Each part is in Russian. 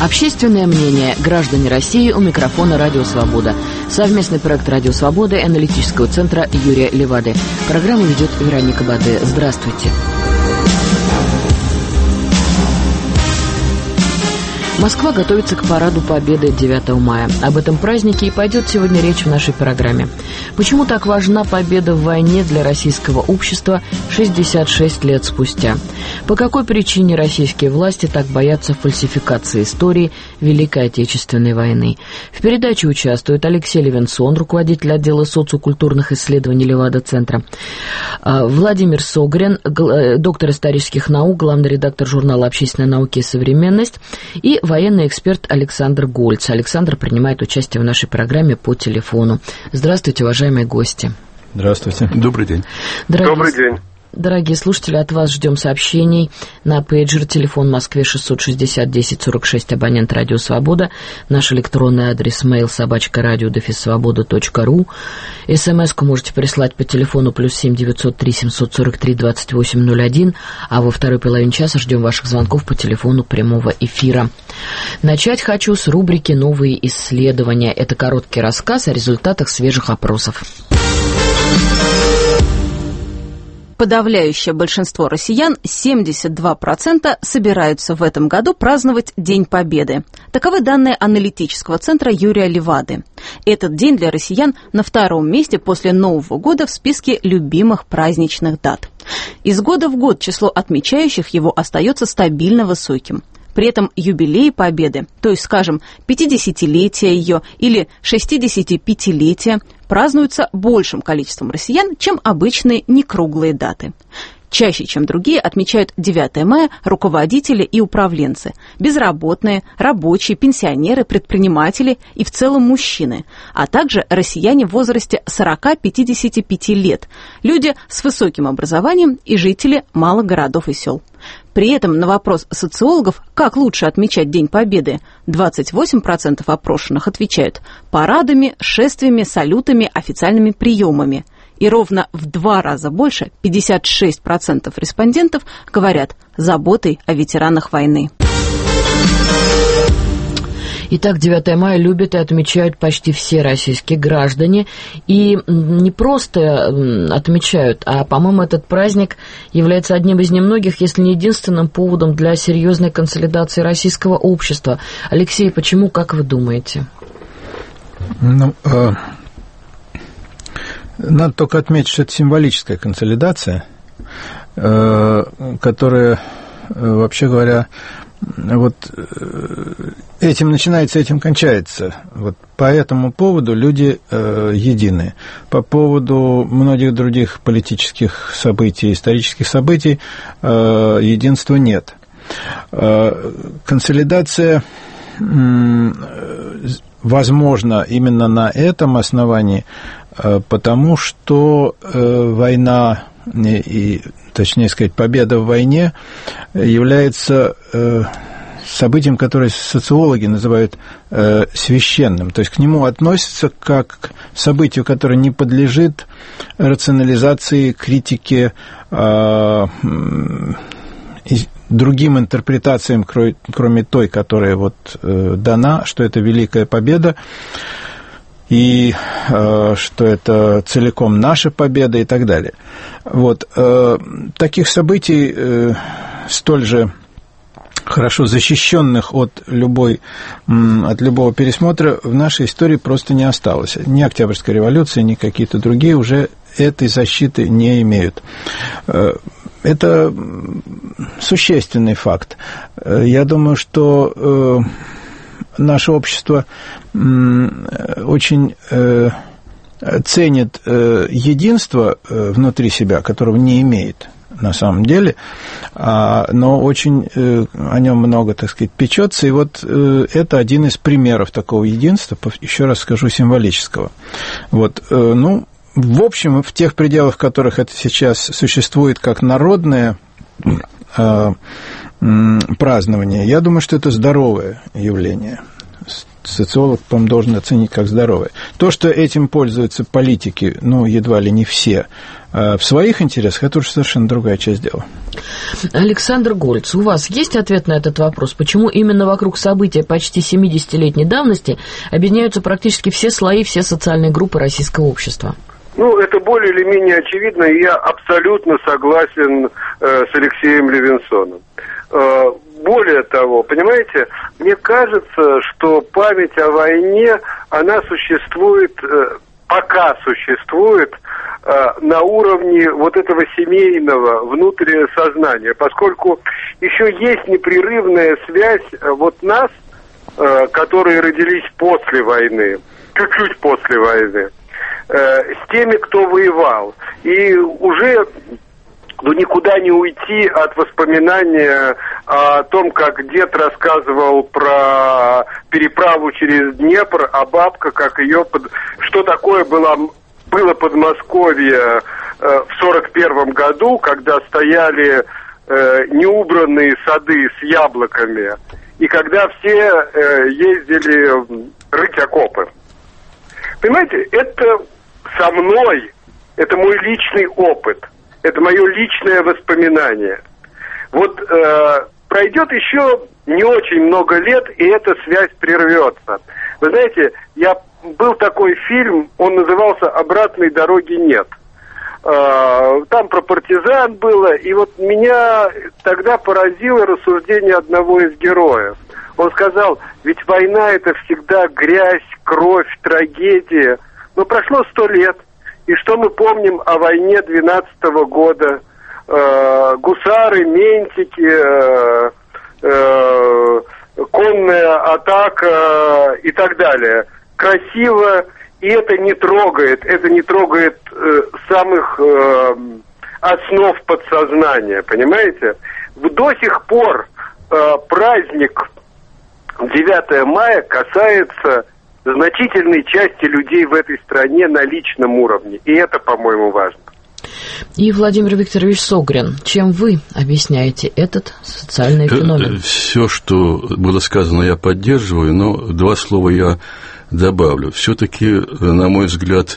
Общественное мнение. Граждане России, у микрофона «Радио Свобода». Совместный проект «Радио Свобода» и аналитического центра Юрия Левады. Программу ведет Вероника Баде. Здравствуйте. Москва готовится к параду Победы 9 мая. Об этом празднике и пойдет сегодня речь в нашей программе. Почему так важна победа в войне для российского общества 66 лет спустя? По какой причине российские власти так боятся фальсификации истории Великой Отечественной войны? В передаче участвует Алексей Левинсон, руководитель отдела социокультурных исследований Левада-центра, Владимир Согрин, доктор исторических наук, главный редактор журнала «Общественная наука и современность», и военный эксперт Александр Гольц. Александр принимает участие в нашей программе по телефону. Здравствуйте, уважаемые гости. Здравствуйте. Добрый день. Добрый день. Дорогие слушатели, от вас ждем сообщений на пейджер, телефон в Москве 660 10 46, абонент «Радио Свобода», наш электронный адрес mail @radio-svoboda.ru. СМС-ку можете прислать по телефону +7 903 743 2801, а во второй половине часа ждем ваших звонков по телефону прямого эфира. Начать хочу с рубрики «Новые исследования». Это короткий рассказ о результатах свежих опросов. Подавляющее большинство россиян, 72%, собираются в этом году праздновать День Победы. Таковы данные аналитического центра Юрия Левады. Этот день для россиян на втором месте после Нового года в списке любимых праздничных дат. Из года в год число отмечающих его остается стабильно высоким. При этом юбилеи Победы, то есть, скажем, 50-летие ее или 65-летие, празднуются большим количеством россиян, чем обычные некруглые даты. Чаще, чем другие, отмечают 9 мая руководители и управленцы, безработные, рабочие, пенсионеры, предприниматели и в целом мужчины, а также россияне в возрасте 40-55 лет, люди с высоким образованием и жители малых городов и сел. При этом на вопрос социологов, как лучше отмечать День Победы, 28% опрошенных отвечают парадами, шествиями, салютами, официальными приемами. И ровно в 2 раза больше, 56% респондентов, говорят заботой о ветеранах войны. Итак, 9 мая любят и отмечают почти все российские граждане. И не просто отмечают, а, по-моему, этот праздник является одним из немногих, если не единственным поводом для серьезной консолидации российского общества. Алексей, почему, как вы думаете? Надо только отметить, что это символическая консолидация, которая, вообще говоря, вот этим начинается, этим кончается. Вот по этому поводу люди едины. По поводу многих других политических событий, исторических событий единства нет. Консолидация возможна именно на этом основании, потому что война, и, точнее сказать, победа в войне является событием, которое социологи называют священным. То есть к нему относятся как к событию, которое не подлежит рационализации, критике, другим интерпретациям, кроме той, которая вот дана, что это великая победа, и что это целиком наша победа и так далее. Вот. Таких событий, столь же хорошо защищенных от любого пересмотра, в нашей истории просто не осталось. Ни Октябрьская революция, ни какие-то другие уже этой защиты не имеют. Это существенный факт. Я думаю, что наше общество очень ценит единство внутри себя, которого не имеет на самом деле, но очень о нем много, так сказать, печется. И вот это один из примеров такого единства, еще раз скажу, символического. Вот, в общем, в тех пределах, в которых это сейчас существует как народное празднование, я думаю, что это здоровое явление. Социолог, по-моему, должен оценить как здоровое. То, что этим пользуются политики, едва ли не все, В своих интересах это уже совершенно другая часть дела. Александр Гольц, у вас есть ответ на этот вопрос? Почему именно вокруг события почти 70-летней давности объединяются практически все слои, все социальные группы российского общества? Ну, это более или менее очевидно, и я абсолютно согласен с Алексеем Левинсоном. Более того, понимаете, мне кажется, что память о войне, она существует, пока существует, на уровне вот этого семейного внутреннего сознания, поскольку еще есть непрерывная связь вот нас, которые родились после войны, чуть-чуть после войны, с теми, кто воевал. И уже никуда не уйти от воспоминания о том, как дед рассказывал про переправу через Днепр, а бабка, как ее... Что такое было Подмосковье в 41 году, когда стояли неубранные сады с яблоками, и когда все ездили рыть окопы. Понимаете, это со мной, это мой личный опыт, это мое личное воспоминание. Вот пройдет еще не очень много лет, и эта связь прервется. Вы знаете, был такой фильм, он назывался «Обратной дороги нет». Там про партизан было, и вот меня тогда поразило рассуждение одного из героев. Он сказал, ведь война — это всегда грязь, кровь, трагедия. Но прошло 100 лет, и что мы помним о войне 12-го года? Гусары, ментики, конная атака и так далее. Красиво, и это не трогает самых основ подсознания, понимаете? До сих пор праздник 9 мая касается значительной части людей в этой стране на личном уровне, и это, по-моему, важно. И Владимир Викторович Согрин, чем вы объясняете этот социальный феномен? Все, что было сказано, я поддерживаю, но 2 слова я добавлю. Все-таки, на мой взгляд,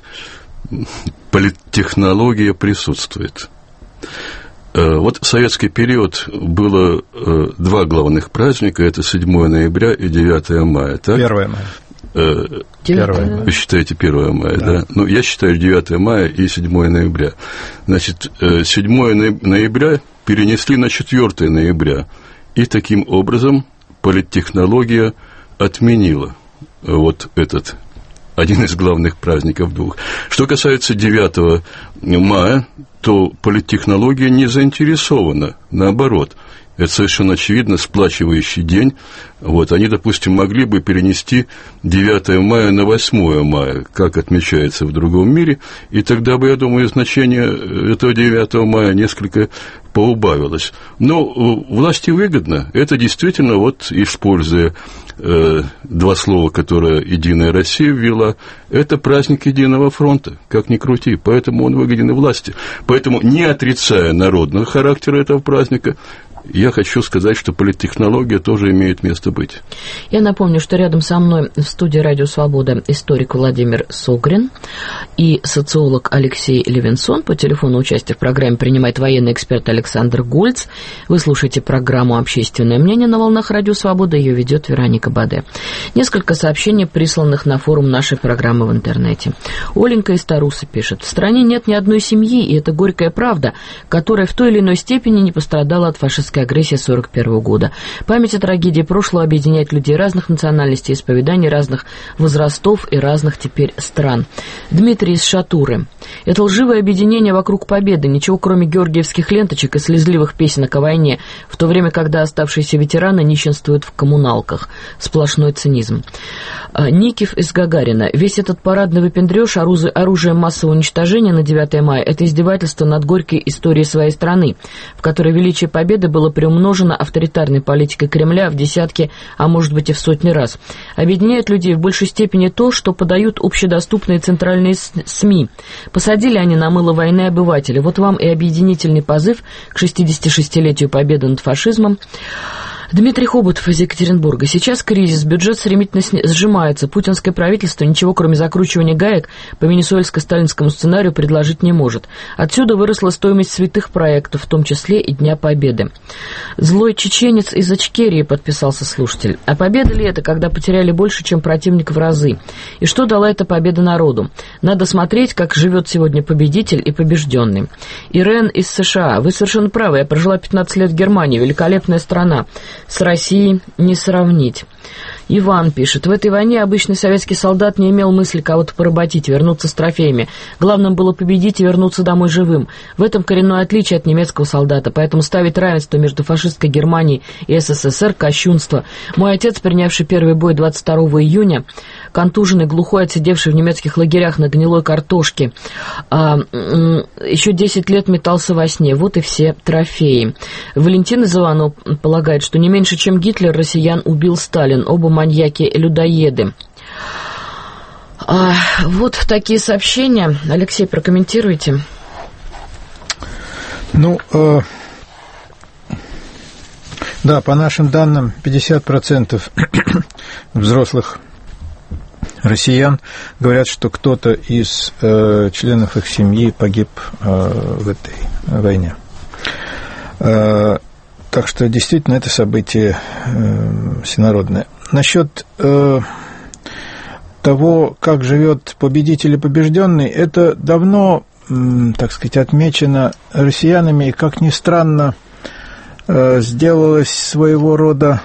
политтехнология присутствует. Вот в советский период было 2 главных праздника, это 7 ноября и 9 мая, так? 1 мая. 1 мая. Вы считаете 1 мая, да? Ну, я считаю 9 мая и 7 ноября. Значит, 7 ноября перенесли на 4 ноября, и таким образом политтехнология отменила вот этот один из главных праздников 2. Что касается 9 мая, то политтехнология не заинтересована, наоборот. Это совершенно очевидно, сплачивающий день. Вот, они, допустим, могли бы перенести 9 мая на 8 мая, как отмечается в другом мире, и тогда бы, я думаю, значение этого 9 мая несколько поубавилось. Но власти выгодно. Это действительно, вот, используя 2 слова, которые «Единая Россия» ввела, это праздник Единого фронта, как ни крути, поэтому он выгоден и власти. Поэтому, не отрицая народного характера этого праздника, я хочу сказать, что политтехнология тоже имеет место быть. Я напомню, что рядом со мной в студии «Радио Свобода» историк Владимир Согрин и социолог Алексей Левинсон. По телефону участие в программе принимает военный эксперт Александр Гольц. Вы слушаете программу «Общественное мнение» на волнах «Радио Свобода». Ее ведет Вероника Баде. Несколько сообщений, присланных на форум нашей программы в интернете. Оленька из Тарусы пишет. В стране нет ни одной семьи, и это горькая правда, которая в той или иной степени не пострадала от фашистской агрессии 1941 года. Память о трагедии прошлого объединяет людей разных национальностей, исповеданий, разных возрастов и разных теперь стран. Дмитрий из Шатуры. Это лживое объединение вокруг победы, ничего кроме георгиевских ленточек и слезливых песенок о войне, в то время, когда оставшиеся ветераны нищенствуют в коммуналках. Сплошной цинизм. Никиф из Гагарина. Весь этот парадный выпендрёж, оружие массового уничтожения на 9 мая – это издевательство над горькой историей своей страны, в которой величие победы было приумножено авторитарной политикой Кремля в десятки, а может быть и в сотни раз. Объединяет людей в большей степени то, что подают общедоступные центральные СМИ. Посадили они на мыло войны обывателей. Вот вам и объединительный позыв к 66-летию победы над фашизмом. Дмитрий Хоботов из Екатеринбурга. Сейчас кризис, бюджет стремительно сжимается. Путинское правительство ничего, кроме закручивания гаек по венесуэльско-сталинскому сценарию, предложить не может. Отсюда выросла стоимость святых проектов, в том числе и Дня Победы. Злой чеченец из Ичкерии, подписался слушатель. А победа ли это, когда потеряли больше, чем противник в разы? И что дала эта победа народу? Надо смотреть, как живет сегодня победитель и побежденный. Ирен из США. Вы совершенно правы. Я прожила 15 лет в Германии. Великолепная страна. С Россией не сравнить. Иван пишет. В этой войне обычный советский солдат не имел мысли кого-то поработить, вернуться с трофеями. Главным было победить и вернуться домой живым. В этом коренное отличие от немецкого солдата. Поэтому ставить равенство между фашистской Германией и СССР – кощунство. Мой отец, принявший первый бой 22 июня, контуженный, глухой, отсидевший в немецких лагерях на гнилой картошке, еще 10 лет метался во сне. Вот и все трофеи. Валентин из Иванова полагает, что не меньше, чем Гитлер, россиян убил Сталин. Оба маньяки-людоеды. Вот такие сообщения. Алексей, прокомментируйте. Да, по нашим данным, 50% взрослых россиян говорят, что кто-то из членов их семьи погиб в этой войне. Так что действительно это событие всенародное. Насчет того, как живет победитель и побежденный, это давно, так сказать, отмечено россиянами, и, как ни странно, сделалось своего рода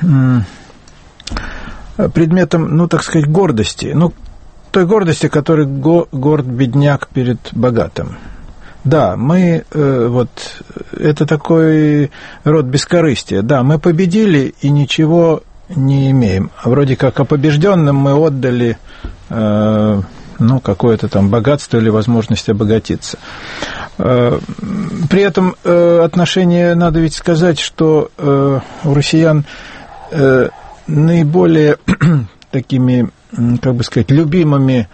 предметом, так сказать, гордости. Той гордости, которой горд бедняк перед богатым. Да, мы, это такой род бескорыстия. Да, мы победили и ничего не имеем. А вроде как о побежденном мы отдали, какое-то там богатство или возможность обогатиться. При этом отношение, надо ведь сказать, что у россиян наиболее такими, как бы сказать, любимыми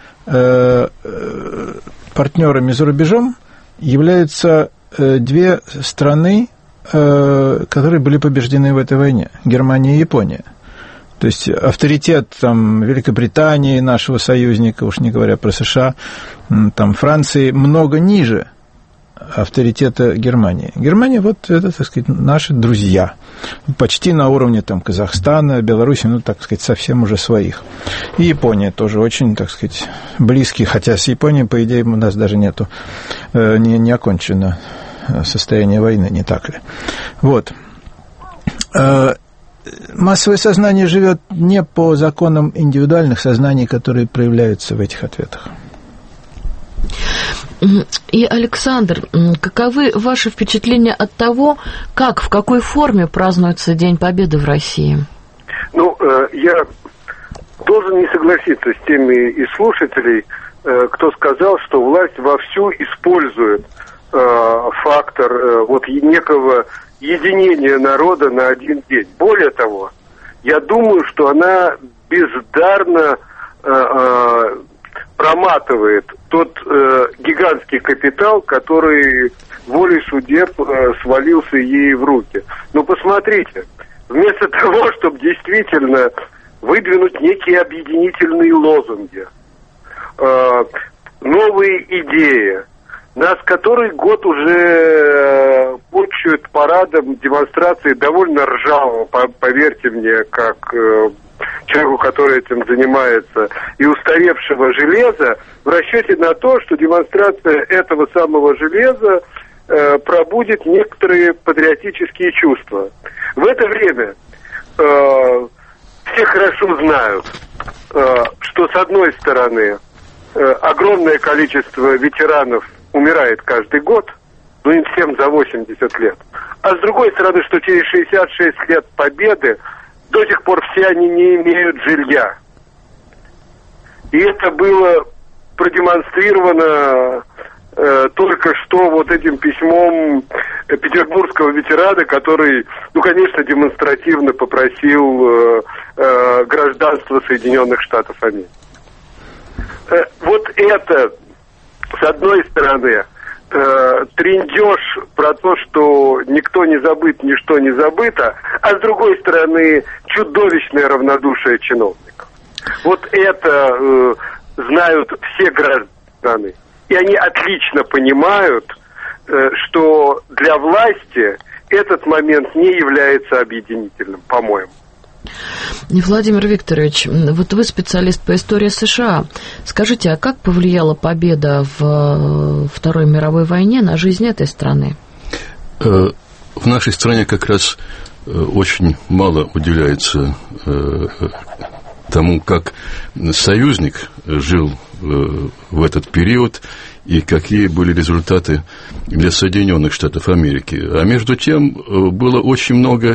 партнерами за рубежом являются две страны, которые были побеждены в этой войне – Германия и Япония. То есть авторитет Великобритании, нашего союзника, уж не говоря про США, Франции, много ниже авторитета Германии. Германия, это, так сказать, наши друзья. Почти на уровне Казахстана, Беларуси, так сказать, совсем уже своих. И Япония тоже очень, так сказать, близкий, хотя с Японией, по идее, у нас даже нету, не окончено состояние войны, не так ли? Массовое сознание живет не по законам индивидуальных сознаний, которые проявляются в этих ответах. И, Александр, каковы ваши впечатления от того, в какой форме празднуется День Победы в России? Я должен не согласиться с теми из слушателей, кто сказал, что власть вовсю использует фактор некого единения народа на один день. Более того, я думаю, что она бездарно проматывает тот гигантский капитал, который волей судеб свалился ей в руки. Посмотрите, вместо того, чтобы действительно выдвинуть некие объединительные лозунги, новые идеи, нас который год уже почуют парадом демонстрации довольно ржавого, поверьте мне, как человеку, который этим занимается, и устаревшего железа, в расчете на то, что демонстрация этого самого железа пробудит некоторые патриотические чувства. В это время все хорошо знают, что с одной стороны огромное количество ветеранов умирает каждый год, им всем за 80 лет, а с другой стороны, что через 66 лет победы до сих пор все они не имеют жилья. И это было продемонстрировано только что этим письмом петербургского ветерана, который, конечно, демонстративно попросил гражданство Соединенных Штатов Америки. Это, с одной стороны, трындеж про то, что никто не забыт, ничто не забыто, а с другой стороны чудовищное равнодушие чиновников. Вот это знают все граждане. И они отлично понимают, что для власти этот момент не является объединительным, по-моему. Владимир Викторович, вот вы специалист по истории США. Скажите, а как повлияла победа в Второй мировой войне на жизнь этой страны? В нашей стране как раз очень мало уделяется тому, как союзник жил в этот период и какие были результаты для Соединенных Штатов Америки. А между тем было очень много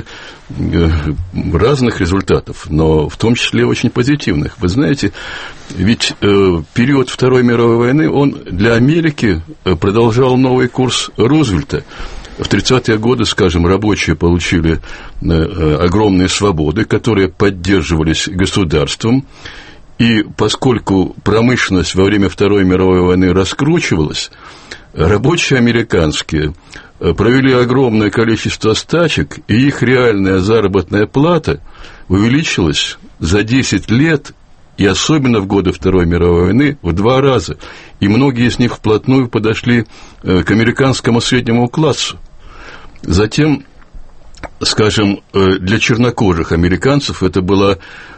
разных результатов, но в том числе очень позитивных. Вы знаете, ведь период Второй мировой войны, он для Америки продолжал новый курс Рузвельта. В 30-е годы, скажем, рабочие получили огромные свободы, которые поддерживались государством. И поскольку промышленность во время Второй мировой войны раскручивалась, рабочие американские провели огромное количество стачек, и их реальная заработная плата увеличилась за 10 лет, и особенно в годы Второй мировой войны, в 2 раза. И многие из них вплотную подошли к американскому среднему классу. Затем, скажем, для чернокожих американцев это была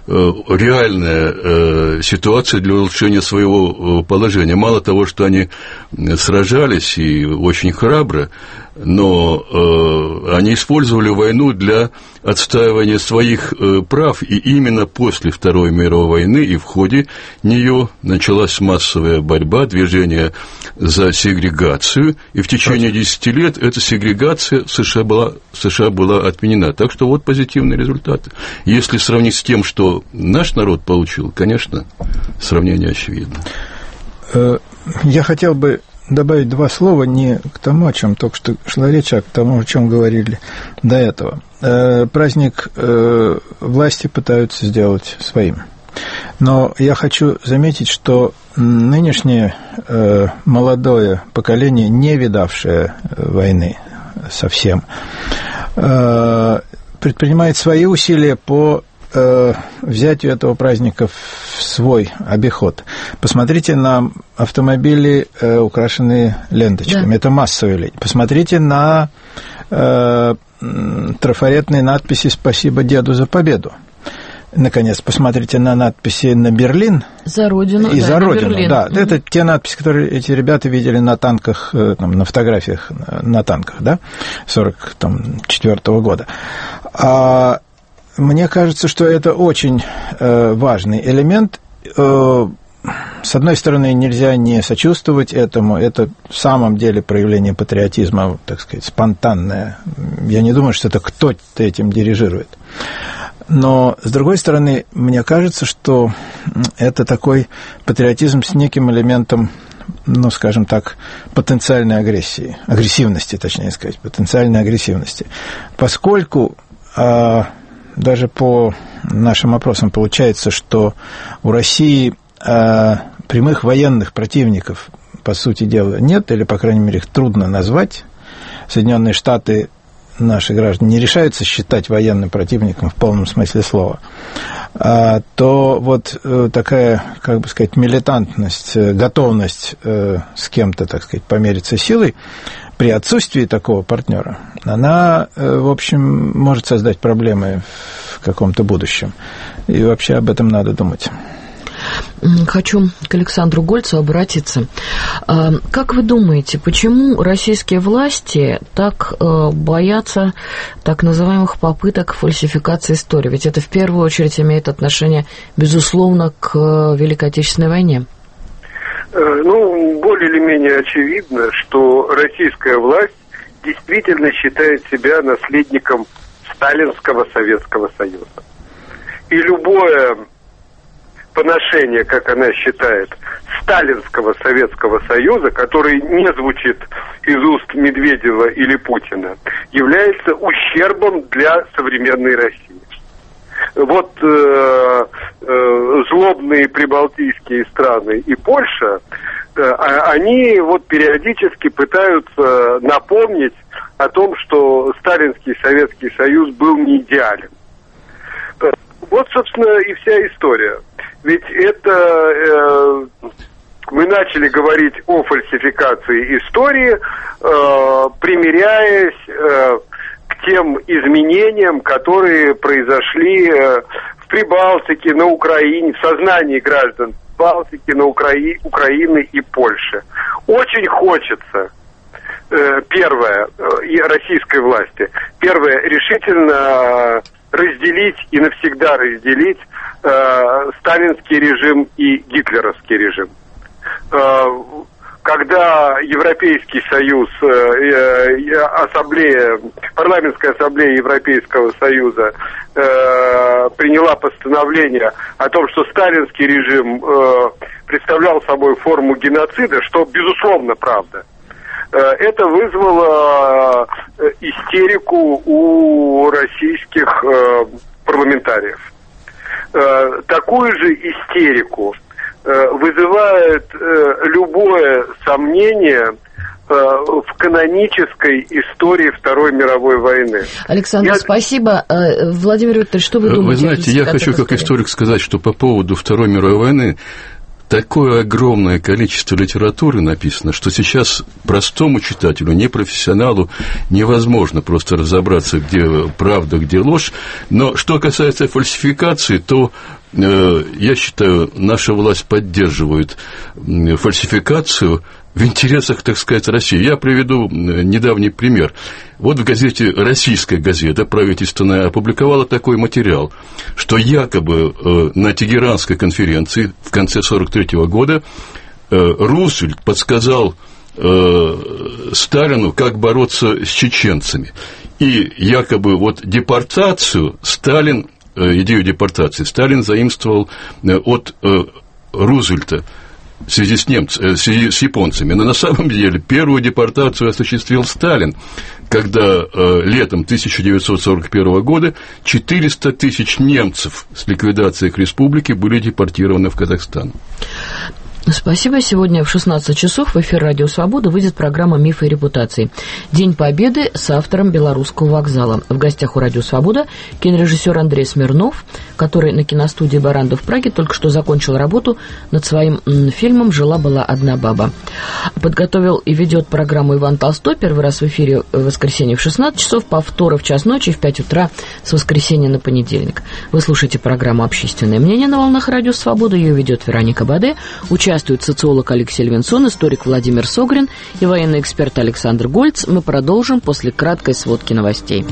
реальная ситуация для улучшения своего положения. Мало того, что они сражались и очень храбро, но они использовали войну для отстаивания своих прав, и именно после Второй мировой войны и в ходе нее началась массовая борьба, движение за сегрегацию, и в течение 10 лет эта сегрегация в США была отменена. Так что вот позитивные результаты. Если сравнить с тем, что наш народ получил, конечно, сравнение очевидно. Я хотел бы добавить 2 слова не к тому, о чем только что шла речь, а к тому, о чем говорили до этого. Праздник власти пытаются сделать своим. Но я хочу заметить, что нынешнее молодое поколение, не видавшее войны совсем, предпринимает свои усилия по взятию этого праздника в свой обиход. Посмотрите на автомобили, украшенные ленточками. Да. Это массовые люди. Посмотрите на трафаретные надписи «Спасибо деду за победу». Наконец, посмотрите на надписи на Берлин. За Родину. И за Родину, Берлин. Да. Mm-hmm. Это те надписи, которые эти ребята видели на танках, там, на фотографиях на танках, да, 1944 года. Мне кажется, что это очень важный элемент. С одной стороны, нельзя не сочувствовать этому. Это в самом деле проявление патриотизма, так сказать, спонтанное. Я не думаю, что это кто-то этим дирижирует. Но, с другой стороны, мне кажется, что это такой патриотизм с неким элементом, ну, скажем так, потенциальной агрессии, агрессивности, точнее сказать, потенциальной агрессивности. Поскольку даже по нашим опросам получается, что у России прямых военных противников, по сути дела, нет, или, по крайней мере, их трудно назвать. Соединенные Штаты, наши граждане, не решаются считать военным противником в полном смысле слова, то вот такая, как бы сказать, милитантность, готовность с кем-то, так сказать, помериться силой, при отсутствии такого партнера, она, в общем, может создать проблемы в каком-то будущем. И вообще об этом надо думать. Хочу к Александру Гольцу обратиться. Как вы думаете, почему российские власти так боятся так называемых попыток фальсификации истории? Ведь это в первую очередь имеет отношение, безусловно, к Великой Отечественной войне. Ну, более или менее очевидно, что российская власть действительно считает себя наследником сталинского Советского Союза. И любое поношение, как она считает, сталинского Советского Союза, который не звучит из уст Медведева или Путина, является ущербом для современной России. Вот злобные прибалтийские страны и Польша они вот периодически пытаются напомнить о том, что сталинский Советский Союз был не идеален. Вот, собственно, и вся история. Ведь это мы начали говорить о фальсификации истории, примиряясь к тем изменениям, которые произошли в Прибалтике, на Украине, в сознании граждан Балтики, на Украины и Польши. Очень хочется, первое, и российской власти, первое, решительно разделить и навсегда разделить сталинский режим и гитлеровский режим. Когда Европейский Союз, парламентская ассамблея Европейского Союза приняла постановление о том, что сталинский режим представлял собой форму геноцида, что безусловно правда, это вызвало истерику у российских парламентариев. Такую же истерику вызывает любое сомнение в канонической истории Второй мировой войны. Александр, спасибо. Владимир Викторович, что вы думаете? Вы знаете, я хочу как историк сказать, что по поводу Второй мировой войны такое огромное количество литературы написано, что сейчас простому читателю, непрофессионалу, невозможно просто разобраться, где правда, где ложь. Но что касается фальсификации, то, я считаю, наша власть поддерживает фальсификацию в интересах, так сказать, России. Я приведу недавний пример. Вот в газете, российская газета правительственная, опубликовала такой материал, что якобы на Тегеранской конференции в конце 1943 года Рузвельт подсказал Сталину, как бороться с чеченцами. И якобы вот депортацию Сталин, идею депортации Сталин заимствовал от Рузвельта в связи с японцами. Но на самом деле первую депортацию осуществил Сталин, когда летом 1941 года 400 тысяч немцев с ликвидацией их республики были депортированы в Казахстан. Спасибо. Сегодня в 16 часов в эфир «Радио Свобода» выйдет программа «Мифы и репутации». День Победы с автором «Белорусского вокзала». В гостях у «Радио Свобода» кинорежиссер Андрей Смирнов, который на киностудии «Баранда» в Праге только что закончил работу над своим фильмом «Жила-была одна баба». Подготовил и ведет программу Иван Толстой. Первый раз в эфире в воскресенье в 16 часов, повторы в час ночи в 5 утра с воскресенья на понедельник. Вы слушаете программу «Общественное мнение» на волнах «Радио Свобода». Ее ведет Вероника Баде. Участвует социолог Алексей Левинсон, историк Владимир Согрин и военный эксперт Александр Гольц. Мы продолжим после краткой сводки новостей.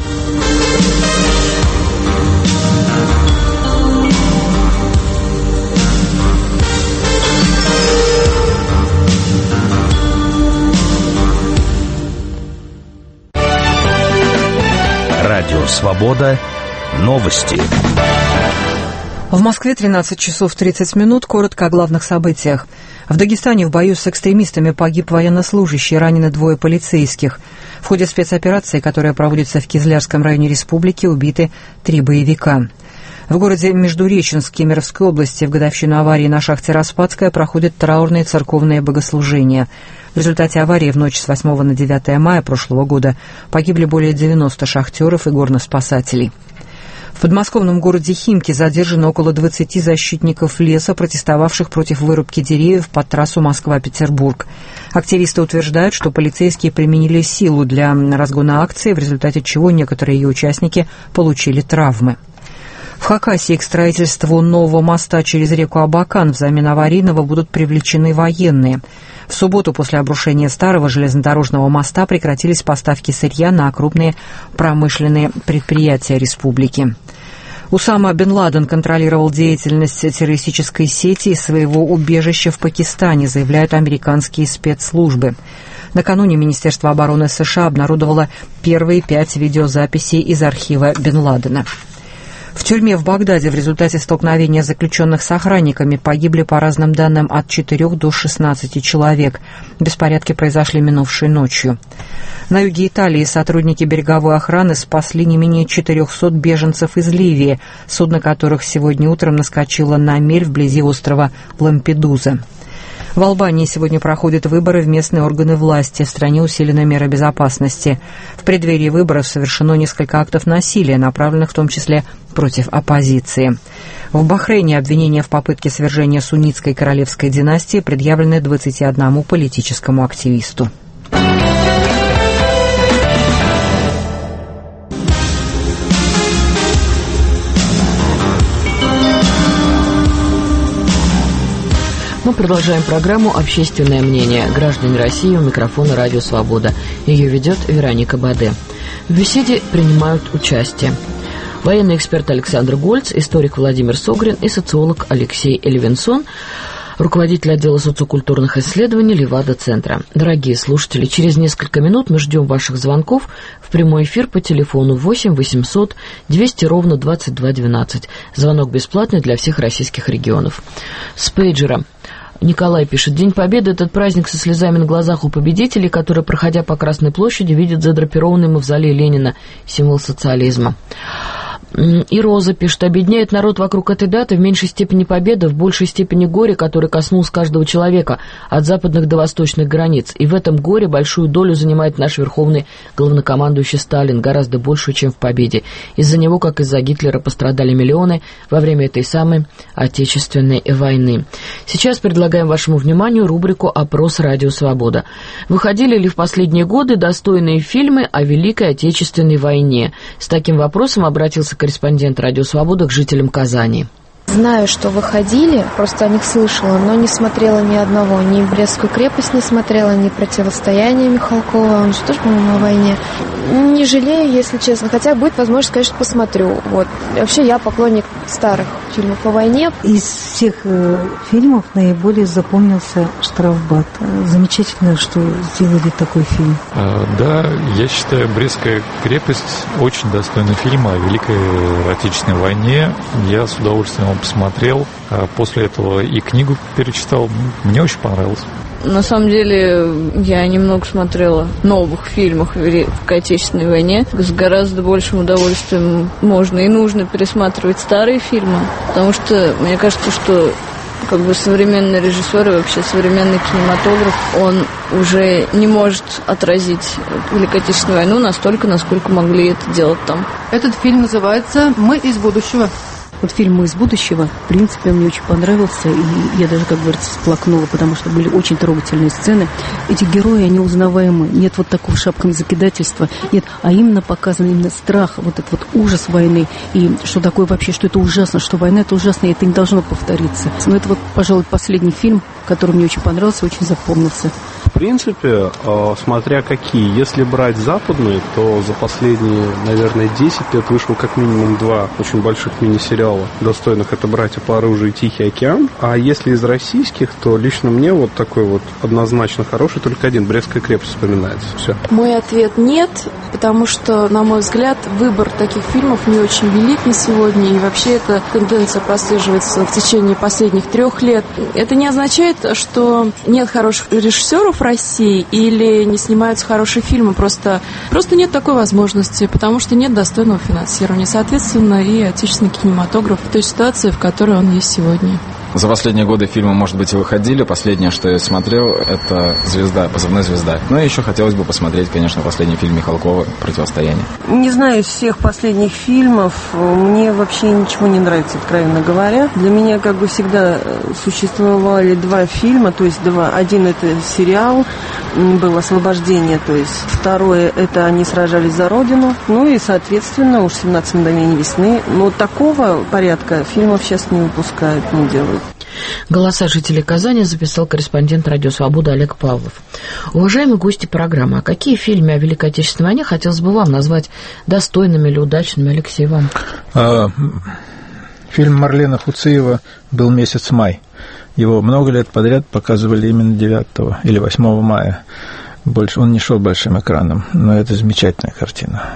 Радио Свобода. Новости. В Москве 13 часов 30 минут. Коротко о главных событиях. В Дагестане в бою с экстремистами погиб военнослужащий, ранены 2 полицейских. В ходе спецоперации, которая проводится в Кизлярском районе республики, убиты 3 боевика. В городе Междуреченск Кемеровской области в годовщину аварии на шахте Распадская проходят траурные церковные богослужения. В результате аварии в ночь с 8 на 9 мая прошлого года погибли более 90 шахтеров и горноспасателей. В подмосковном городе Химки задержано около 20 защитников леса, протестовавших против вырубки деревьев под трассу Москва-Петербург. Активисты утверждают, что полицейские применили силу для разгона акции, в результате чего некоторые ее участники получили травмы. В Хакасии к строительству нового моста через реку Абакан взамен аварийного будут привлечены военные. В субботу после обрушения старого железнодорожного моста прекратились поставки сырья на крупные промышленные предприятия республики. Усама бен Ладен контролировал деятельность террористической сети из своего убежища в Пакистане, заявляют американские спецслужбы. Накануне Министерство обороны США обнародовало первые 5 видеозаписей из архива бен Ладена. В тюрьме в Багдаде в результате столкновения заключенных с охранниками погибли, по разным данным, от 4 до 16 человек. Беспорядки произошли минувшей ночью. На юге Италии сотрудники береговой охраны спасли не менее 400 беженцев из Ливии, судно которых сегодня утром наскочило на мель вблизи острова Лампедуза. В Албании сегодня проходят выборы в местные органы власти. В стране усилены меры безопасности. В преддверии выборов совершено несколько актов насилия, направленных в том числе против оппозиции. В Бахрейне обвинения в попытке свержения суннитской королевской династии предъявлены 21 политическому активисту. Мы продолжаем программу «Общественное мнение». Граждане России, у микрофона «Радио Свобода». Ее ведет Вероника Баде. В беседе принимают участие военный эксперт Александр Гольц, историк Владимир Согрин и социолог Алексей Левинсон, руководитель отдела социокультурных исследований Левада-центра. Дорогие слушатели, через несколько минут мы ждем ваших звонков в прямой эфир по телефону 8 800 200 ровно 22 12. Звонок бесплатный для всех российских регионов. С пейджера. Николай пишет: День Победы – этот праздник со слезами на глазах у победителей, которые, проходя по Красной площади, видят задрапированный мавзолей Ленина, символ социализма. И Роза пишет: объединяет народ вокруг этой даты в меньшей степени победа, в большей степени горе, которое коснулось каждого человека от западных до восточных границ. И в этом горе большую долю занимает наш верховный главнокомандующий Сталин, гораздо большую, чем в победе. Из-за него, как из-за Гитлера, пострадали миллионы во время этой самой Отечественной войны. Сейчас предлагаем вашему вниманию рубрику «Опрос Радио Свобода». Выходили ли в последние годы достойные фильмы о Великой Отечественной войне? С таким вопросом обратился корреспондент «Радио Свобода» к жителям Казани. Знаю, что выходили, просто о них слышала, но не смотрела ни одного. Ни «Брестскую крепость» не смотрела, ни «Противостояние» Михалкова, он же тоже, по-моему, о войне. Не жалею, если честно, хотя будет возможность, конечно, посмотрю. Вот. Вообще я поклонник старых фильмов о войне. Из всех фильмов наиболее запомнился «Штрафбат». Замечательно, что сделали такой фильм. Да, я считаю, «Брестская крепость» очень достойный фильм о Великой Отечественной войне. Я с удовольствием его посмотрел, а после этого и книгу перечитал. Мне очень понравилось. На самом деле, я немного смотрела новых фильмов в Великой Отечественной войне. С гораздо большим удовольствием можно и нужно пересматривать старые фильмы, потому что мне кажется, что современный режиссер и вообще современный кинематограф, он уже не может отразить Великую Отечественную войну настолько, насколько могли это делать там. Этот фильм называется «Мы из будущего». Вот фильм «Мы из будущего», в принципе, мне очень понравился, и я даже, как говорится, всплакнула, потому что были очень трогательные сцены. Эти герои, они узнаваемы, нет вот такого шапками закидательства, нет, а именно показан именно страх, вот этот вот ужас войны, и что такое вообще, что это ужасно, что война это ужасно, и это не должно повториться. Но это вот, пожалуй, последний фильм, который мне очень понравился, очень запомнился. В принципе, смотря какие, если брать западные, то за последние, наверное, 10 лет вышло как минимум 2 очень больших мини-сериала достойных. Это «Братья по оружию» и «Тихий океан». А если из российских, то лично мне вот такой вот однозначно хороший только один — «Брестская крепость» вспоминается. Все. Мой ответ нет, потому что, на мой взгляд, выбор таких фильмов не очень велик на сегодня, и вообще эта тенденция прослеживается в течение последних 3 лет. Это не означает, что нет хороших режиссеров в России или не снимаются хорошие фильмы, просто нет такой возможности, потому что нет достойного финансирования. Соответственно, и отечественный кинематограф в той ситуации, в которой он есть сегодня. За последние годы фильмы, может быть, и выходили. Последнее, что я смотрел, это «Звезда», «Позывной звезда». Ну и еще хотелось бы посмотреть, конечно, последний фильм Михалкова «Противостояние». Не знаю, из всех последних фильмов мне вообще ничего не нравится, откровенно говоря. Для меня, всегда, существовали 2 фильма, то есть 2. Один — это сериал, был «Освобождение», то есть второе — это «Они сражались за Родину». Ну и, соответственно, уж «17 мгновений весны». Но такого порядка фильмов сейчас не выпускают, не делают. Голоса жителей Казани записал корреспондент «Радио Свобода» Олег Павлов. Уважаемые гости программы, а какие фильмы о Великой Отечественной войне хотелось бы вам назвать достойными или удачными, Алексей, вам? Фильм Марлена Хуциева был «Месяц май». Его много лет подряд показывали именно 9 или 8 мая. Больше он не шел большим экраном, но это замечательная картина.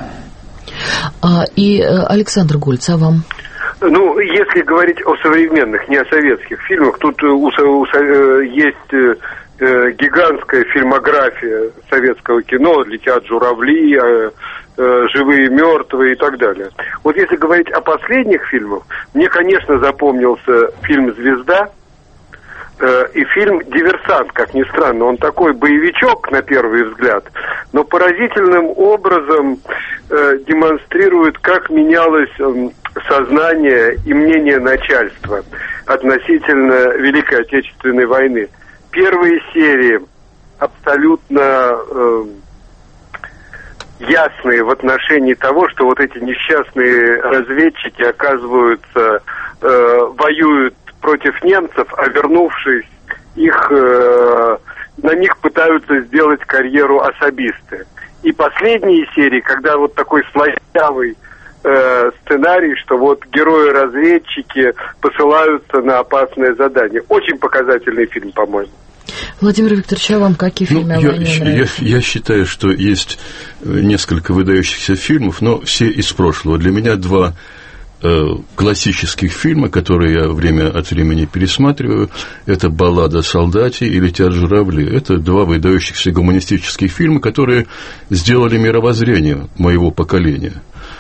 И Александр Гольц, а вам? Ну, если говорить о современных, не о советских фильмах, тут есть гигантская фильмография советского кино, «Летят журавли», «Живые, мертвые» и так далее. Вот если говорить о последних фильмах, мне, конечно, запомнился фильм «Звезда», И фильм «Диверсант», как ни странно, он такой боевичок на первый взгляд, но поразительным образом демонстрирует, как менялось сознание и мнение начальства относительно Великой Отечественной войны. Первые серии абсолютно ясные в отношении того, что вот эти несчастные разведчики, оказываются, воюют против немцев, а вернувшись, на них пытаются сделать карьеру особисты. И последние серии, когда вот такой слащавый сценарий, что вот герои-разведчики посылаются на опасное задание. Очень показательный фильм, по-моему. Владимир Викторович, а вам какие фильмы о войне нравятся? Я считаю, что есть несколько выдающихся фильмов, но все из прошлого. Для меня два классических фильма, которые я время от времени пересматриваю, это «Баллада о солдате» и «Летят журавли». Это два выдающихся гуманистических фильма, которые сделали мировоззрение моего поколения.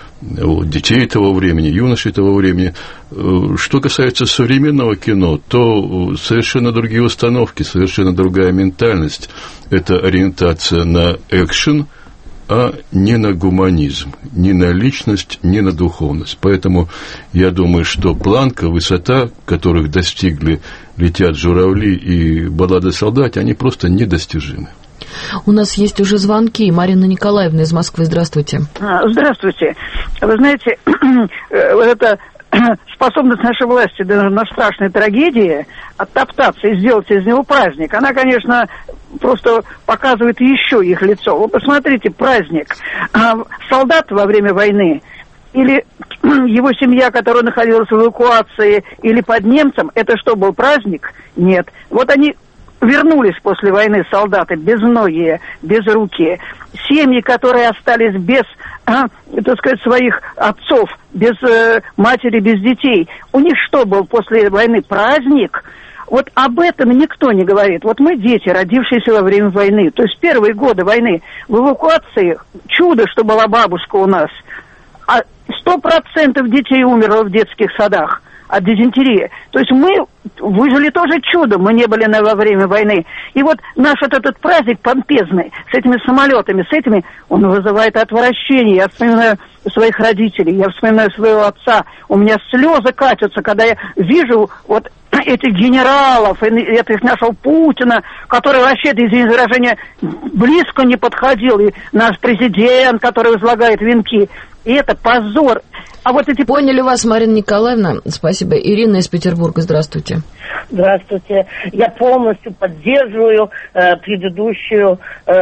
Детей того времени, юношей того времени. Что касается современного кино, то совершенно другие установки, совершенно другая ментальность. Это ориентация на экшен, а не на гуманизм, не на личность, не на духовность. Поэтому я думаю, что планка, высота, которых достигли «Летят журавли» и «Баллада о солдате», они просто недостижимы. У нас есть уже звонки. Марина Николаевна из Москвы, здравствуйте. Здравствуйте. Вы знаете, вот эта способность нашей власти на страшной трагедии оттоптаться и сделать из него праздник, она, конечно, просто показывает еще их лицо. Вы посмотрите, праздник. Солдат во время войны или его семья, которая находилась в эвакуации, или под немцем, это что, был праздник? Нет. Вот они вернулись после войны, солдаты, безногие, безрукие. Семьи, которые остались без, так сказать, своих отцов, без матери, без детей. У них что был после войны? Праздник? Вот об этом никто не говорит. Вот мы дети, родившиеся во время войны, то есть первые годы войны, в эвакуации, чудо, что была бабушка у нас, а 100% детей умерло в детских садах от дизентерии. То есть мы выжили тоже чудом, мы не были во время войны. И вот наш этот праздник помпезный, с этими самолетами, с этими, он вызывает отвращение. Я вспоминаю своих родителей, я вспоминаю своего отца. У меня слезы катятся, когда я вижу вот этих генералов, этих нашего Путина, который вообще, извините за выражение, близко не подходил. И наш президент, который возлагает венки. И это позор. А вот эти... Поняли вас, Марина Николаевна. Спасибо. Ирина из Петербурга. Здравствуйте. Здравствуйте. Я полностью поддерживаю предыдущего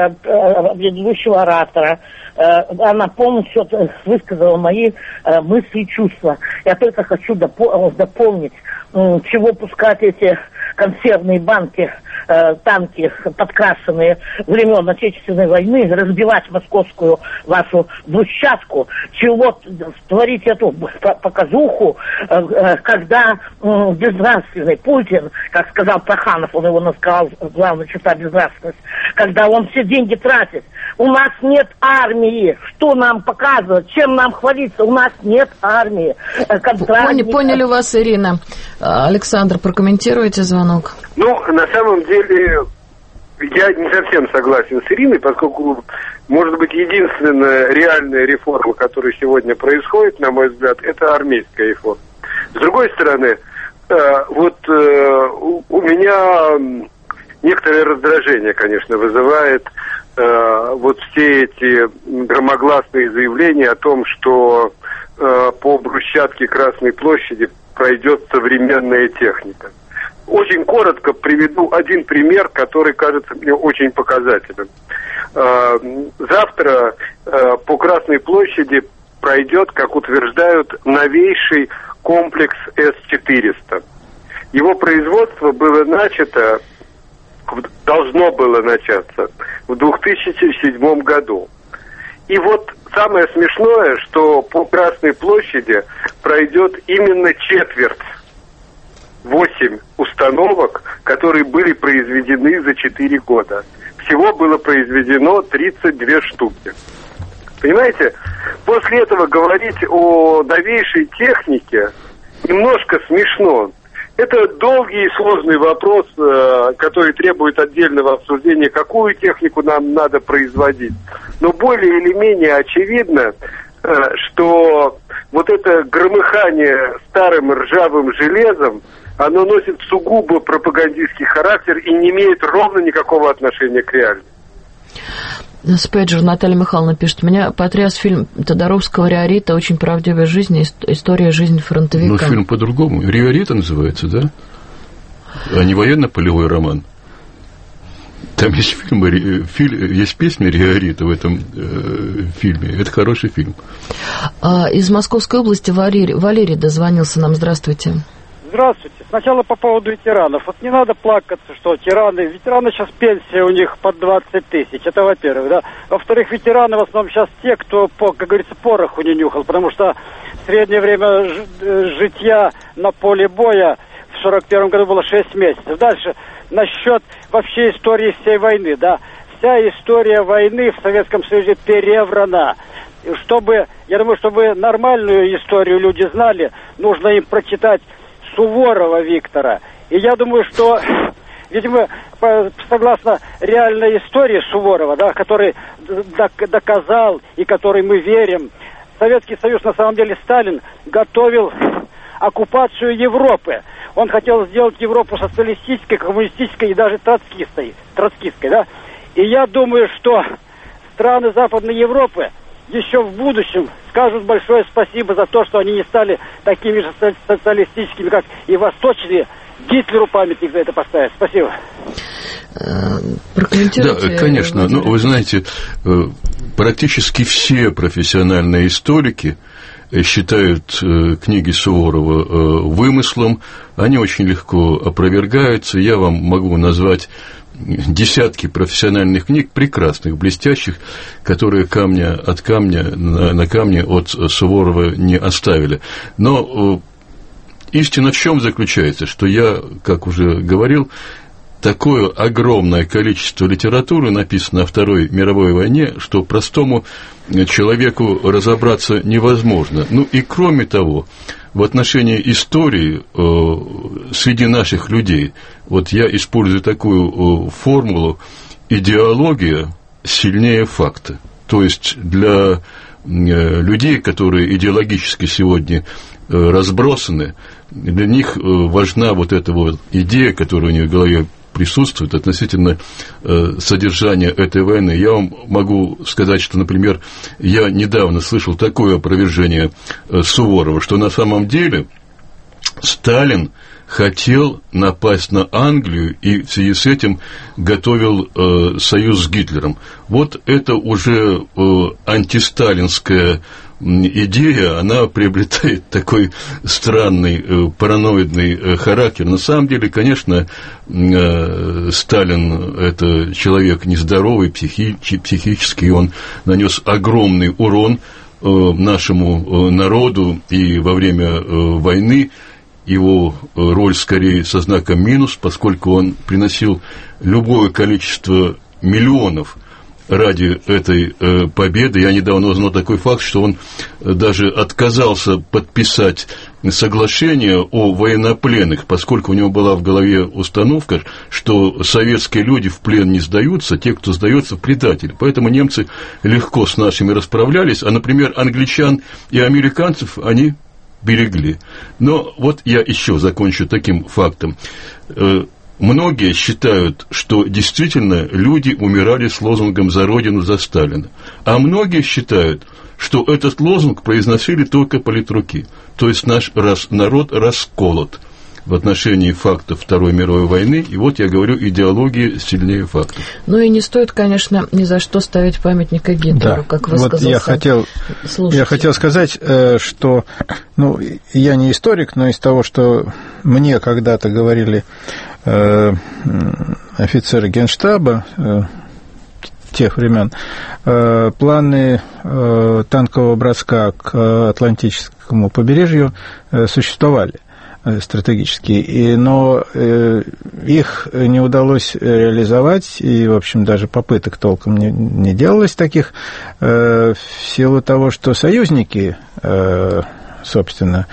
оратора. Она полностью высказала мои мысли и чувства. Я только хочу дополнить, чего пускать эти консервные банки, танки подкрашенные времен Отечественной войны, разбивать московскую вашу брусчатку, чего творить эту показуху, когда безнравственный Путин, как сказал Проханов, он его назвал главная черта безнравственность, когда он все деньги тратит. У нас нет армии. Что нам показывать? Чем нам хвалиться? У нас нет армии. Поняли вас, Ирина. Александр, прокомментируйте звонок. Ну, на самом деле, я не совсем согласен с Ириной, поскольку, может быть, единственная реальная реформа, которая сегодня происходит, на мой взгляд, это армейская реформа. С другой стороны, у меня некоторое раздражение, конечно, вызывает вот все эти громогласные заявления о том, что по брусчатке Красной площади пройдет современная техника. Очень коротко приведу один пример, который кажется мне очень показательным. Завтра по Красной площади пройдет, как утверждают, новейший комплекс С-400. Его производство должно было начаться в 2007 году. И вот самое смешное, что по Красной площади пройдет именно четверть, 8 установок, которые были произведены за 4 года. Всего было произведено 32 штуки. Понимаете, после этого говорить о новейшей технике немножко смешно. Это долгий и сложный вопрос, который требует отдельного обсуждения, какую технику нам надо производить. Но более или менее очевидно, что вот это громыхание старым ржавым железом, оно носит сугубо пропагандистский характер и не имеет ровно никакого отношения к реальности. Спейджер Наталья Михайловна пишет: меня потряс фильм Тодоровского «Риорита», очень правдивая жизнь, история жизни фронтовика. Ну, фильм по-другому. «Риорита» называется, да? А не военно-полевой роман. Там есть есть песня «Риорита» в этом фильме. Это хороший фильм. Из Московской области Валерий дозвонился нам. Здравствуйте. Здравствуйте. Сначала по поводу ветеранов. Вот не надо плакаться, что ветераны сейчас пенсия у них под 20 тысяч. Это во-первых, да. Во-вторых, ветераны в основном сейчас те, кто, как говорится, пороху не нюхал, потому что среднее время житья на поле боя в 41 году было 6 месяцев. Дальше, насчет вообще истории всей войны, да. Вся история войны в Советском Союзе переврана. Я думаю, чтобы нормальную историю люди знали, нужно им прочитать Суворова Виктора. И я думаю, что, видимо, согласно реальной истории Суворова, да, который доказал и который мы верим, Советский Союз, на самом деле, Сталин готовил оккупацию Европы. Он хотел сделать Европу социалистической, коммунистической и даже троцкистской, да. И я думаю, что страны Западной Европы еще в будущем скажут большое спасибо за то, что они не стали такими же социалистическими, как и восточные. Гитлеру памятник за это поставить. Спасибо. Да, конечно. Ну, вы знаете, практически все профессиональные историки считают книги Суворова вымыслом. Они очень легко опровергаются. Я вам могу назвать десятки профессиональных книг, прекрасных, блестящих, которые камня на камне от Суворова не оставили. Но истина в чем заключается? Что я, как уже говорил, такое огромное количество литературы написано о Второй мировой войне, что простому человеку разобраться невозможно. Ну и кроме того, в отношении истории среди наших людей, вот я использую такую формулу: идеология сильнее факта. То есть для людей, которые идеологически сегодня разбросаны, для них важна вот эта вот идея, которая у них в голове присутствует относительно содержания этой войны. Я вам могу сказать, что, например, я недавно слышал такое опровержение Суворова, что на самом деле Сталин хотел напасть на Англию и в связи с этим готовил союз с Гитлером. Вот это уже антисталинская идея, она приобретает такой странный, параноидный характер. На самом деле, конечно, Сталин – это человек нездоровый, психически, он нанес огромный урон нашему народу и во время войны. Его роль скорее со знаком минус, поскольку он приносил любое количество миллионов ради этой победы. Я недавно узнал такой факт, что он даже отказался подписать соглашение о военнопленных, поскольку у него была в голове установка, что советские люди в плен не сдаются, те, кто сдается, предатели. Поэтому немцы легко с нашими расправлялись, а, например, англичан и американцев они берегли. Но вот я еще закончу таким фактом. Многие считают, что действительно люди умирали с лозунгом «За Родину, за Сталина». А многие считают, что этот лозунг произносили только политруки. То есть наш народ расколот в отношении фактов Второй мировой войны. И вот я говорю, идеология сильнее фактов. Ну и не стоит, конечно, ни за что ставить памятника Гитлеру, Да. как высказался Я хотел сказать, что я не историк, но из того, что мне когда-то говорили офицеры Генштаба тех времен, планы танкового броска к Атлантическому побережью существовали стратегические, но их не удалось реализовать, и, в общем, даже попыток толком не делалось таких, в силу того, что союзники собственно,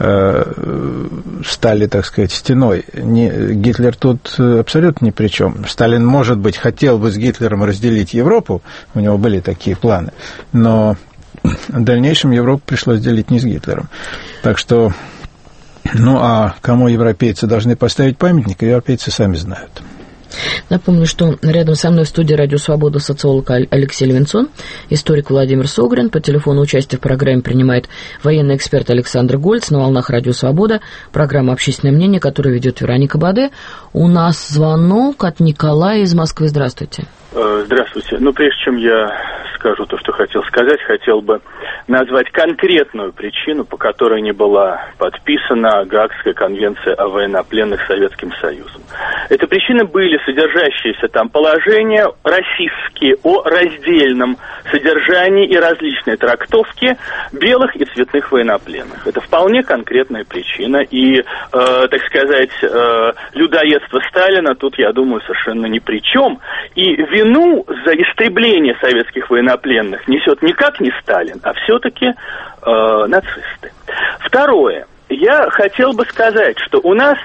стали, так сказать, стеной. Гитлер тут абсолютно ни при чем. Сталин, может быть, хотел бы с Гитлером разделить Европу, у него были такие планы, но в дальнейшем Европу пришлось делить не с Гитлером. Так что, а кому европейцы должны поставить памятник, европейцы сами знают. Напомню, что рядом со мной в студии «Радио Свобода» социолог Алексей Левинсон, историк Владимир Согрин. По телефону участие в программе принимает военный эксперт Александр Гольц. На волнах «Радио Свобода» программа «Общественное мнение», которую ведет Вероника Баде. У нас звонок от Николая из Москвы. Здравствуйте. Здравствуйте. Прежде чем я скажу то, что хотел сказать, хотел бы назвать конкретную причину, по которой не была подписана Гаагская конвенция о военнопленных Советским Союзом. Эти причины были содержащиеся там положения российские о раздельном содержании и различной трактовке белых и цветных военнопленных. Это вполне конкретная причина. И, так сказать, людоедство Сталина тут, я думаю, совершенно ни при чем. И вину за истребление советских военнопленных несет никак не Сталин, а все-таки нацисты. Второе. Я хотел бы сказать, что у нас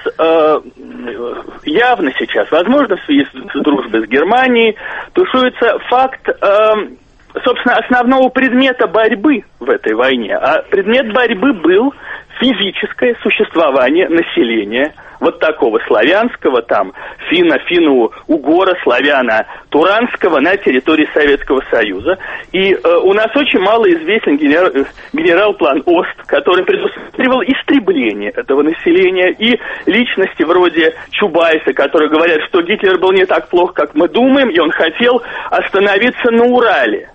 явно сейчас, возможно, в связи с дружбой с Германией, тушуется факт, собственно, основного предмета борьбы в этой войне. А предмет борьбы был физическое существование населения вот такого славянского, там, финно-угора, славяно-туранского на территории Советского Союза. И у нас очень мало известен генерал-план Ост, который предусматривал истребление этого населения, и личности вроде Чубайса, которые говорят, что Гитлер был не так плох, как мы думаем, и он хотел остановиться на Урале.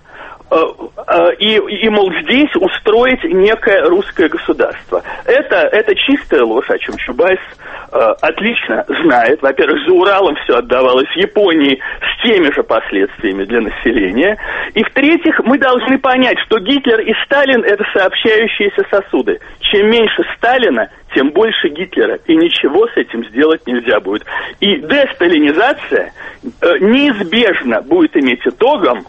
И, мол, здесь устроить некое русское государство. Это чистая ложь, о чем Чубайс отлично знает. Во-первых, за Уралом все отдавалось Японии с теми же последствиями для населения. И, в-третьих, мы должны понять, что Гитлер и Сталин – это сообщающиеся сосуды. Чем меньше Сталина, тем больше Гитлера. И ничего с этим сделать нельзя будет. И десталинизация неизбежно будет иметь итогом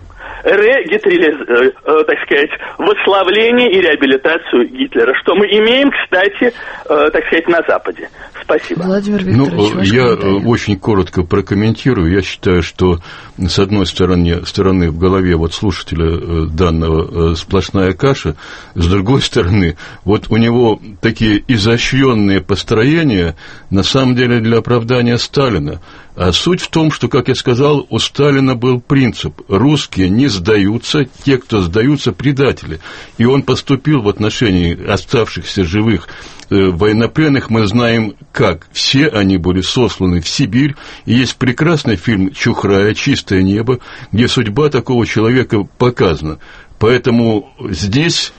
так сказать, восславление и реабилитацию Гитлера, что мы имеем, кстати, так сказать, на Западе. Спасибо. Владимир Викторович, я очень коротко прокомментирую. Я считаю, что с одной стороны в голове слушателя данного сплошная каша, с другой стороны, у него такие изощренные построения, на самом деле, для оправдания Сталина. А суть в том, что, как я сказал, у Сталина был принцип: русские не сдаются, те, кто сдаются, предатели. И он поступил в отношении оставшихся живых военнопленных, мы знаем как. Все они были сосланы в Сибирь. И есть прекрасный фильм «Чухрая. Чистое небо», где судьба такого человека показана. Поэтому здесь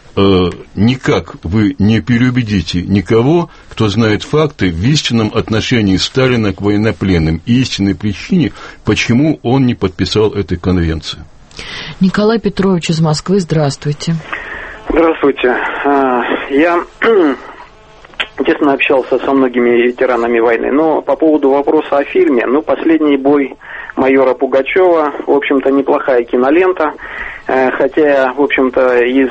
никак вы не переубедите никого, кто знает факты в истинном отношении Сталина к военнопленным и истинной причине, почему он не подписал этой конвенции. Николай Петрович из Москвы, здравствуйте. Здравствуйте. Я, естественно, общался со многими ветеранами войны, но по поводу вопроса о фильме, «Последний бой майора Пугачева», в общем-то, неплохая кинолента, хотя, в общем-то, из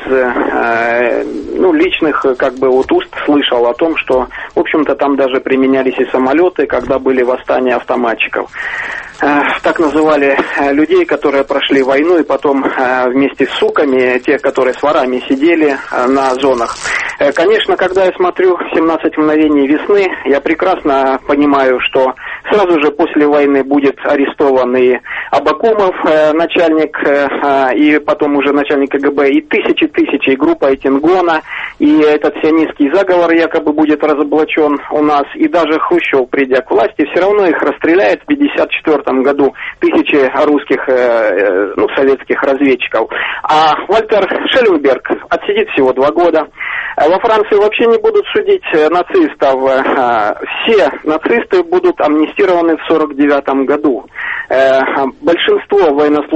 личных уст слышал о том, что, в общем-то, там даже применялись и самолеты, когда были восстания автоматчиков. Так называли людей, которые прошли войну и потом вместе с суками, те, которые с ворами сидели на зонах. Конечно, когда я смотрю «17 мгновений весны», я прекрасно понимаю, что сразу же после войны будет арестован и Абакумов, начальник, и потом уже начальник КГБ, и тысячи, и группа Этингона, и этот сионистский заговор якобы будет разоблачен у нас, и даже Хрущев, придя к власти, все равно их расстреляет в 1954 году тысячи русских, советских разведчиков. А Вальтер Шелленберг отсидит всего 2 года. Во Франции вообще не будут судить нацистов. Все нацисты будут амнистированы в 1949 году. Большинство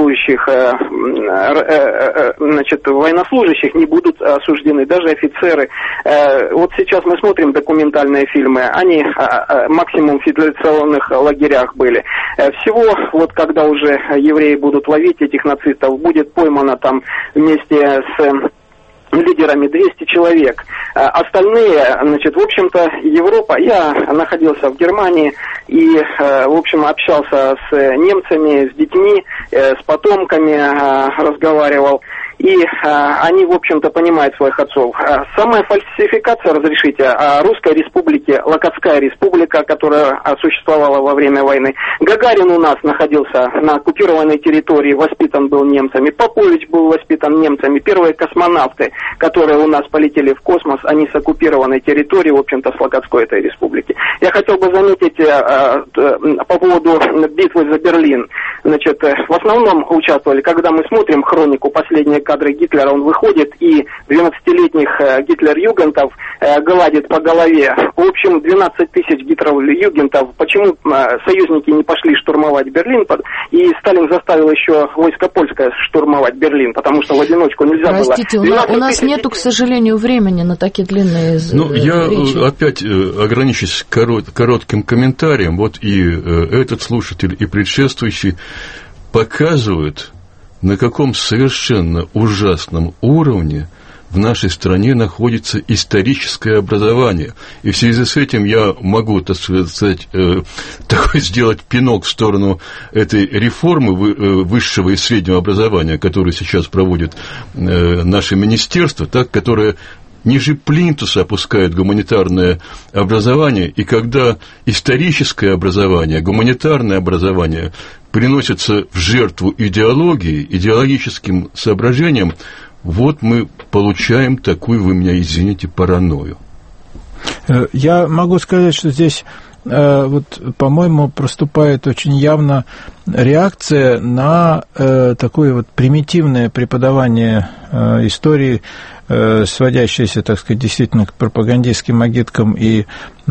военнослужащих не будут осуждены, даже офицеры. Вот сейчас мы смотрим документальные фильмы, они максимум в федерационных лагерях были. Всего, когда уже евреи будут ловить этих нацистов, будет поймано там вместе с лидерами 200 человек. Остальные, значит, в общем-то, Европа. Я находился в Германии и, в общем, общался с немцами, с детьми, с потомками разговаривал. И они, в общем-то, понимают своих отцов. Самая фальсификация, разрешите, Русской Республики, Локотская Республика, которая существовала во время войны. Гагарин у нас находился на оккупированной территории, воспитан был немцами. Попович был воспитан немцами. Первые космонавты, которые у нас полетели в космос, они с оккупированной территории, в общем-то, с Локотской этой республики. Я хотел бы заметить по поводу битвы за Берлин. Значит, в основном участвовали, когда мы смотрим хронику, последние кадры Гитлера, он выходит и 12-летних гитлер-югентов гладит по голове. В общем, 12 тысяч гитлер-югентов. Почему союзники не пошли штурмовать Берлин? И Сталин заставил еще войско польское штурмовать Берлин, потому что в одиночку нельзя было. Простите, у нас нету, к сожалению, времени на такие длинные речи. Я опять ограничусь коротким комментарием. Вот и этот слушатель, и предшествующий показывают, на каком совершенно ужасном уровне в нашей стране находится историческое образование. И в связи с этим я могу, так сказать, такой сделать пинок в сторону этой реформы высшего и среднего образования, которую сейчас проводит наше министерство, которое ниже плинтуса опускает гуманитарное образование, и когда историческое образование, гуманитарное образование приносятся в жертву идеологии, идеологическим соображениям, вот мы получаем такую, вы меня извините, паранойю. Я могу сказать, что здесь, вот, по-моему, проступает очень явно реакция на такое вот примитивное преподавание истории, сводящееся, так сказать, действительно к пропагандистским агиткам и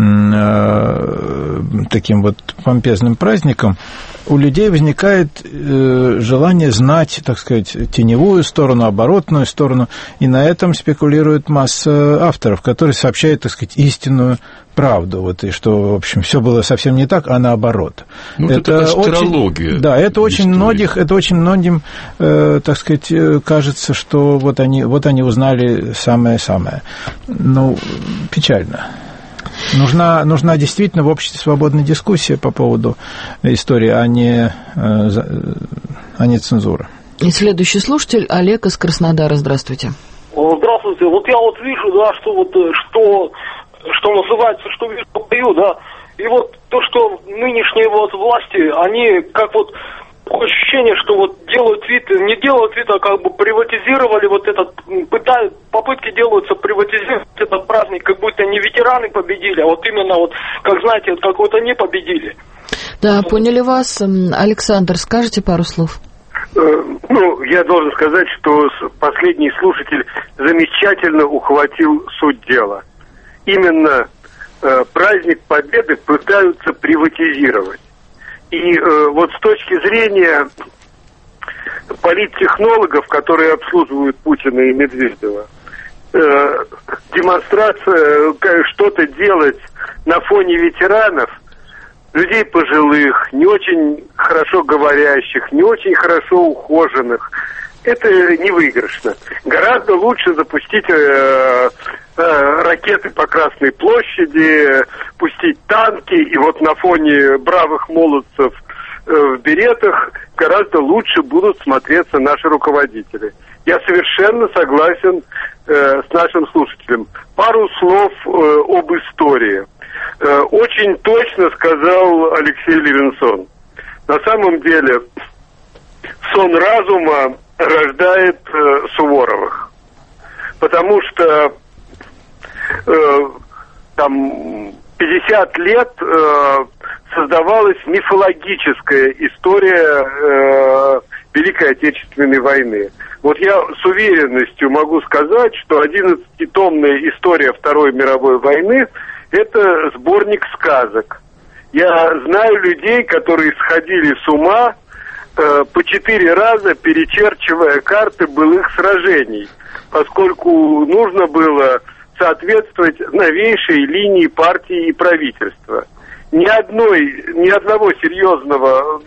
таким вот помпезным праздникам. У людей возникает желание знать, так сказать, теневую сторону, оборотную сторону, и на этом спекулирует масса авторов, которые сообщают, так сказать, истинную правду, вот, и что, в общем, все было совсем не так, а наоборот. Ну, это астрология. Да, это очень многим, так сказать, кажется, что вот они узнали самое-самое. Ну, печально. Нужна действительно в обществе свободная дискуссия по поводу истории, а не цензура. И следующий слушатель Олег из Краснодара. Здравствуйте. Здравствуйте. Вот я вот вижу, да, что называется, что вижу, пою, да. И вот то, что нынешние вот власти, они как вот такое ощущение, что вот делают вид, не делают вид, а как бы приватизировали вот этот, попытки делаются приватизировать этот праздник, как будто не ветераны победили, а вот именно вот, как знаете, как вот они победили. Да, поняли вас. Александр, скажите пару слов? Ну, я должен сказать, что последний слушатель замечательно ухватил суть дела. Именно праздник Победы пытаются приватизировать. И вот с точки зрения политтехнологов, которые обслуживают Путина и Медведева, демонстрация, что-то делать на фоне ветеранов, людей пожилых, не очень хорошо говорящих, не очень хорошо ухоженных, это невыигрышно. Гораздо лучше запустить ракеты по Красной площади, пустить танки, и вот на фоне бравых молодцев в беретах гораздо лучше будут смотреться наши руководители. Я совершенно согласен с нашим слушателем. Пару слов об истории. Очень точно сказал Алексей Левинсон. На самом деле, сон разума рождает Суворовых. Потому что там 50 лет создавалась мифологическая история Великой Отечественной войны. Вот я с уверенностью могу сказать, что 11-томная история Второй мировой войны – это сборник сказок. Я знаю людей, которые сходили с ума, по 4 раза перечерчивая карты былых сражений, поскольку нужно было соответствовать новейшей линии партии и правительства. Ни одной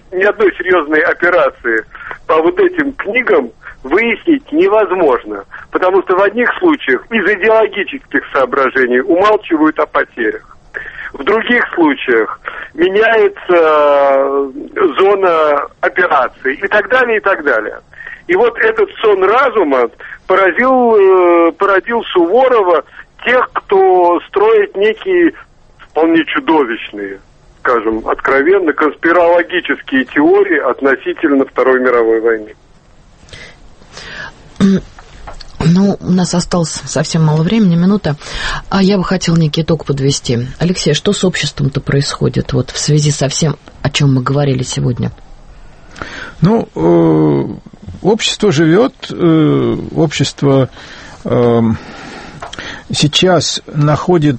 серьезной операции по вот этим книгам выяснить невозможно. Потому что в одних случаях из идеологических соображений умалчивают о потерях. В других случаях меняется зона операции и так далее, и так далее. И вот этот сон разума породил Суворова тех, кто строит некие вполне чудовищные, скажем, откровенно конспирологические теории относительно Второй мировой войны. Ну, у нас осталось совсем мало времени, минута. А я бы хотел некий итог подвести. Алексей, что с обществом-то происходит вот в связи со всем, о чем мы говорили сегодня? Ну, общество живет, общество сейчас находит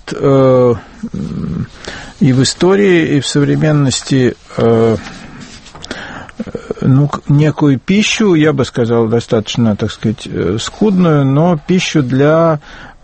и в истории, и в современности некую пищу, я бы сказал, достаточно, так сказать, скудную, но пищу для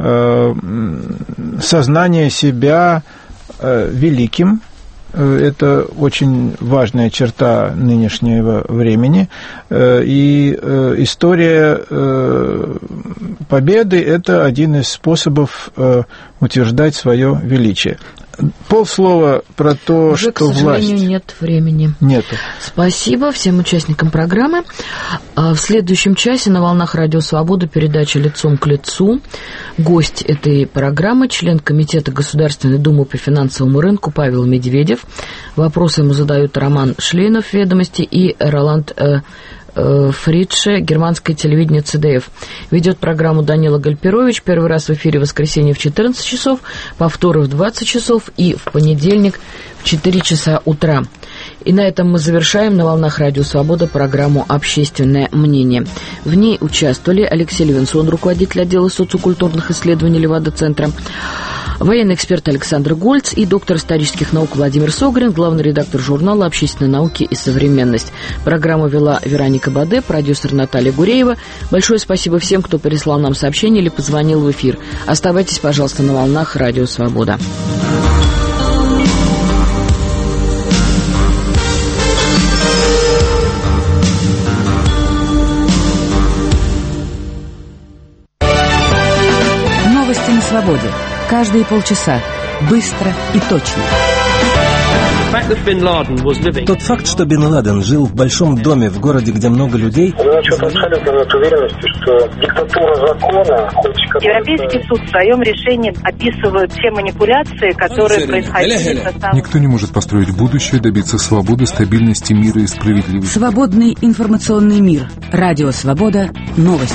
сознания себя великим. Это очень важная черта нынешнего времени. И история победы – это один из способов утверждать свое величие. Полслова про то, уже, что власть... К сожалению, нет времени. Нету. Спасибо всем участникам программы. В следующем часе на «Волнах Радио Свобода» передача «Лицом к лицу». Гость этой программы, член Комитета Государственной Думы по финансовому рынку Павел Медведев. Вопросы ему задают Роман Шлейнов, «Ведомости», и Роланд Фридше, германское телевидение ЦДФ. Ведет программу Данила Гальперович. Первый раз в эфире в воскресенье в 14 часов, повторы в 20 часов и в понедельник в 4 часа утра. И на этом мы завершаем на «Волнах Радио Свобода» программу «Общественное мнение». В ней участвовали Алексей Левинсон, руководитель отдела социокультурных исследований Левада-центра, военный эксперт Александр Гольц и доктор исторических наук Владимир Согрин, главный редактор журнала «Общественной науки и современность». Программу вела Вероника Баде, продюсер Наталья Гуреева. Большое спасибо всем, кто прислал нам сообщение или позвонил в эфир. Оставайтесь, пожалуйста, на «Волнах Радио Свобода». Новости на свободе. Каждые полчаса. Быстро и точно. Тот факт, что Бен Ладен жил в большом доме в городе, где много людей... У меня что-то абсолютно нет уверенности, что диктатура закона... Европейский суд в своем решении описывает все манипуляции, которые происходили... Никто не может построить будущее, добиться свободы, стабильности, мира и справедливости. Свободный информационный мир. Радио Свобода. Новости.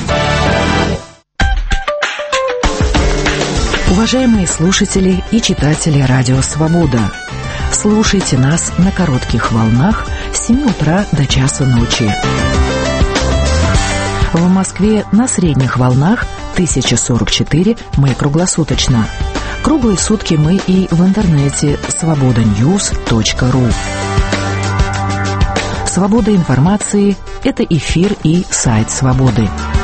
Уважаемые слушатели и читатели Радио Свобода, слушайте нас на коротких волнах с 7 утра до часа ночи. В Москве на средних волнах 1044 мы круглосуточно. Круглые сутки мы и в интернете svobodanews.ru. Свобода информации – это эфир и сайт Свободы.